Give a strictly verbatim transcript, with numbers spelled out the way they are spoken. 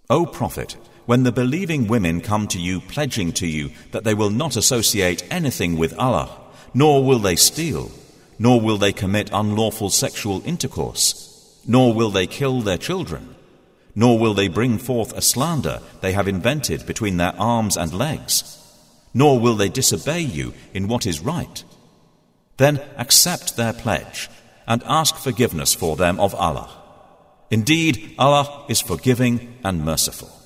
O Prophet, when the believing women come to you pledging to you that they will not associate anything with Allah, nor will they steal, nor will they commit unlawful sexual intercourse, nor will they kill their children, nor will they bring forth a slander they have invented between their arms and legs, nor will they disobey you in what is right, then accept their pledge and ask forgiveness for them of Allah. Indeed, Allah is forgiving and merciful.